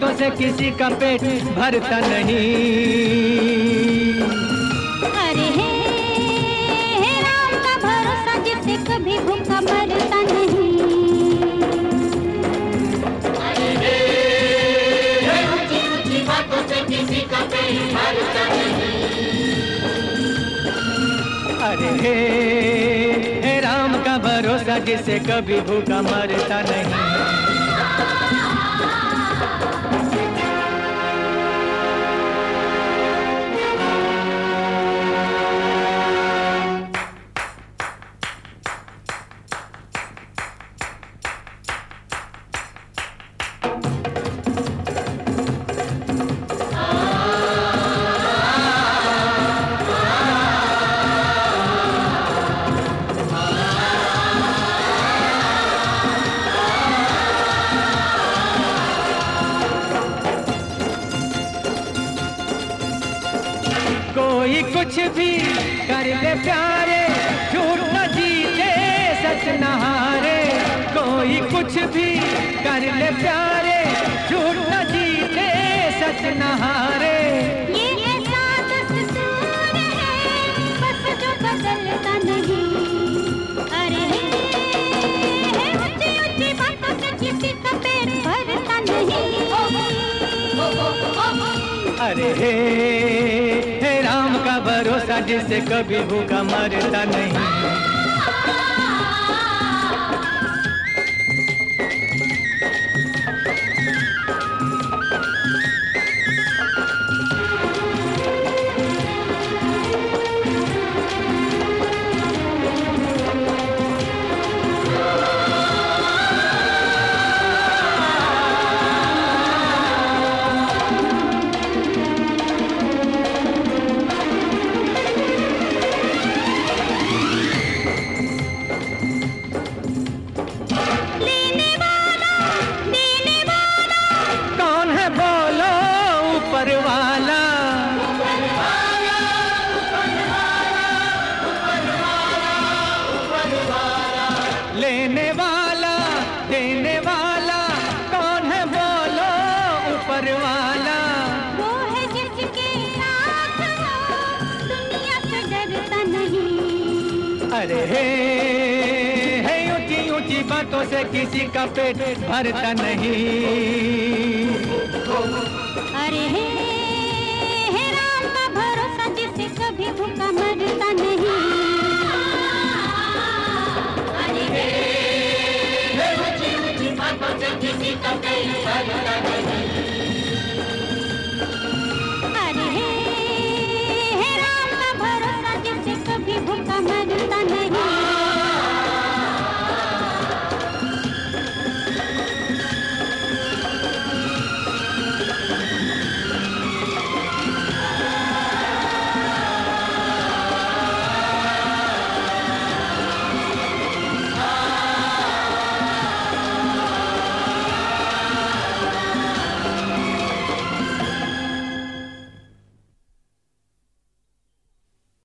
बातों से किसी का पेट भरता नहीं। अरे हे राम का भरोसा जिससे कभी भूखा मरता नहीं। अरे हे ऊंची ऊंची बातों से किसी का पेट भरता नहीं। अरे हे राम का भरोसा जिससे कभी भूखा मरता नहीं। कोई कुछ भी कर ले प्यारे, झूठ न जीते सच न हारे। कोई कुछ भी कर ले प्यारे, झूठ न जीते सच न हारे। ये ऐसा दस्तूर है बस जो बदलता नहीं। अरे हे ऊंची ऊंची बातों से किसी का पेट भरता नहीं। अरे हे राम का भरोसा जिससे कभी भूखा मरता नहीं। लेने वाला देने वाला कौन है बोलो ऊपर वाला। वो है जिसके साथ हो दुनिया से डरता नहीं। अरे हे ऊंची ऊंची बातों से किसी का पेट भरता नहीं।